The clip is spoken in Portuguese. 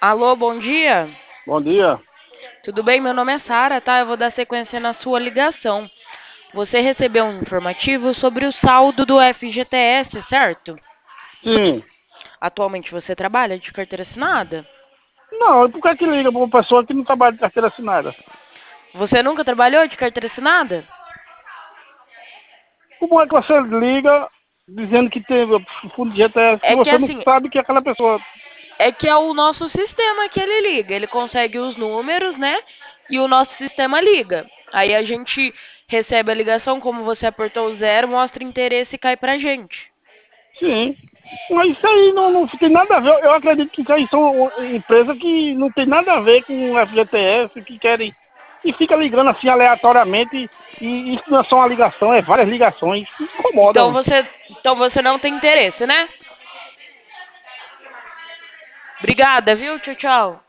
Alô, bom dia. Bom dia. Tudo bem? Meu nome é Sara, tá? Eu vou dar sequência na sua ligação. Você recebeu um informativo sobre o saldo do FGTS, certo? Sim. Atualmente você trabalha de carteira assinada? Não, por que liga para uma pessoa que não trabalha de carteira assinada? Você nunca trabalhou de carteira assinada? Como é que você liga dizendo que tem fundo de GTS se É que você não assim, sabe que aquela pessoa... é que é o nosso sistema que ele liga. Ele consegue os números, né? E o nosso sistema liga. Aí a gente recebe a ligação, como você apertou o zero, mostra interesse e cai pra gente. Sim. Mas isso aí não tem nada a ver. Eu acredito que isso aí são empresas que não tem nada a ver com o FGTS, que querem... E fica ligando assim aleatoriamente. E isso não é só uma ligação, é várias ligações. Isso Então incomoda. você, então você não tem interesse, né? Obrigada, viu? Tchau, tchau.